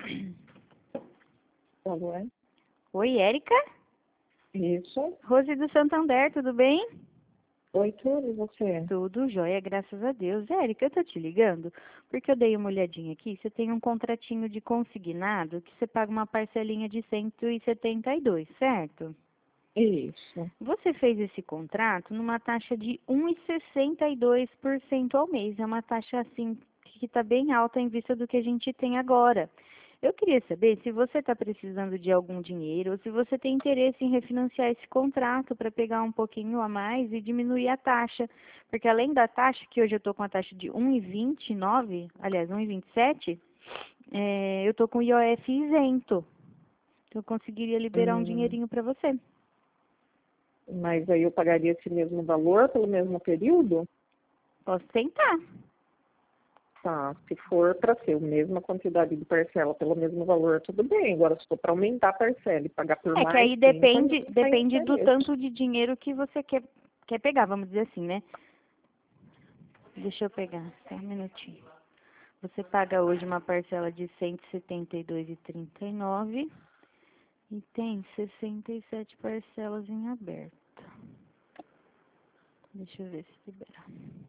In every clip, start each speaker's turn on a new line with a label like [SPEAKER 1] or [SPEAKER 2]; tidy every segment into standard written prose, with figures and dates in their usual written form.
[SPEAKER 1] Alô, é?
[SPEAKER 2] Oi, Érica?
[SPEAKER 1] Isso.
[SPEAKER 2] Rose do Santander, tudo bem?
[SPEAKER 1] Oi, tudo, e você?
[SPEAKER 2] Tudo jóia, graças a Deus. Érica, eu tô te ligando porque eu dei uma olhadinha aqui. Você tem um contratinho de consignado que você paga uma parcelinha de 172, certo?
[SPEAKER 1] Isso.
[SPEAKER 2] Você fez esse contrato numa taxa de 1,62% ao mês. É uma taxa assim que está bem alta em vista do que a gente tem agora. Eu queria saber se você está precisando de algum dinheiro ou se você tem interesse em refinanciar esse contrato para pegar um pouquinho a mais e diminuir a taxa. Porque além da taxa, que hoje eu estou com a taxa de 1,29, aliás, 1,27, eu estou com o IOF isento. Então eu conseguiria liberar um
[SPEAKER 1] Hum,
[SPEAKER 2] dinheirinho para você.
[SPEAKER 1] mas aí eu pagaria esse mesmo valor pelo mesmo período?
[SPEAKER 2] Posso tentar.
[SPEAKER 1] Tá, se for para ser a mesma quantidade de parcela pelo mesmo valor, tudo bem. Agora, se for para aumentar a parcela e pagar por
[SPEAKER 2] É que
[SPEAKER 1] mais
[SPEAKER 2] aí
[SPEAKER 1] tempo, aí
[SPEAKER 2] depende,
[SPEAKER 1] não tem
[SPEAKER 2] depende do
[SPEAKER 1] interesse.
[SPEAKER 2] tanto de dinheiro que você quer pegar, vamos dizer assim, né? Deixa eu pegar, só um minutinho. Você paga hoje uma parcela de 172,39 e tem 67 parcelas em aberto. Deixa eu ver se libera.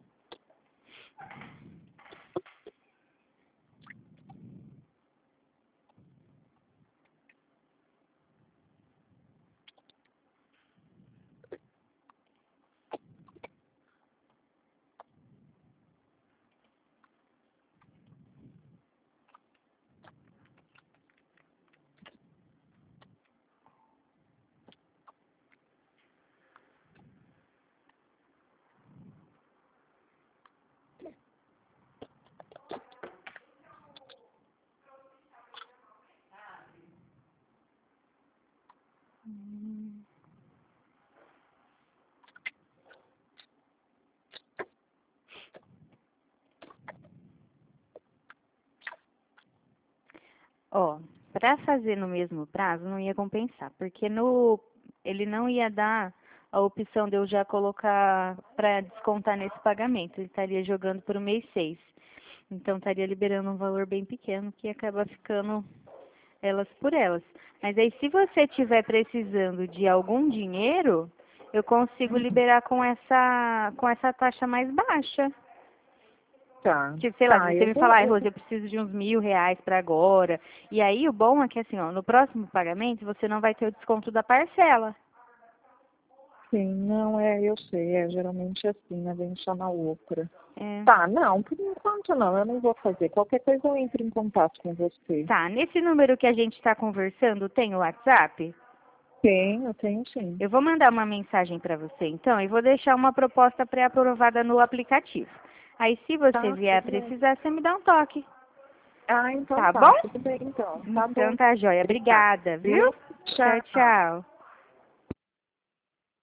[SPEAKER 2] Ó, para fazer no mesmo prazo não ia compensar, porque ele não ia dar a opção de eu já colocar para descontar nesse pagamento. Ele estaria jogando para o mês 6. Então estaria liberando um valor bem pequeno que acaba ficando elas por elas. Mas aí se você estiver precisando de algum dinheiro, eu consigo liberar com essa taxa mais baixa.
[SPEAKER 1] Tá,
[SPEAKER 2] Tipo, sei lá, se
[SPEAKER 1] tá,
[SPEAKER 2] você me falar, ai, Rose, eu preciso de uns R$ 1.000 para agora. E aí o bom é que assim, ó, no próximo pagamento você não vai ter o desconto da parcela.
[SPEAKER 1] sim, não, eu sei, geralmente é assim, né, vem só na outra.
[SPEAKER 2] É.
[SPEAKER 1] Tá, não, por enquanto não, eu não vou fazer. Qualquer coisa eu entro em contato com você.
[SPEAKER 2] Tá, nesse número que a gente está conversando, tem o WhatsApp?
[SPEAKER 1] Eu tenho sim.
[SPEAKER 2] Eu vou mandar uma mensagem para você, então, e vou deixar uma proposta pré-aprovada no aplicativo. Aí, se você
[SPEAKER 1] Tá,
[SPEAKER 2] vier a
[SPEAKER 1] tudo bem.
[SPEAKER 2] precisar, você me dá um toque.
[SPEAKER 1] Ah, então
[SPEAKER 2] Tá bom?
[SPEAKER 1] tá, tudo bem então. Tá bom.
[SPEAKER 2] Então tá joia.
[SPEAKER 1] Obrigada,
[SPEAKER 2] Obrigada, viu?
[SPEAKER 1] viu?
[SPEAKER 2] Tchau,
[SPEAKER 1] Tchau.
[SPEAKER 2] tchau.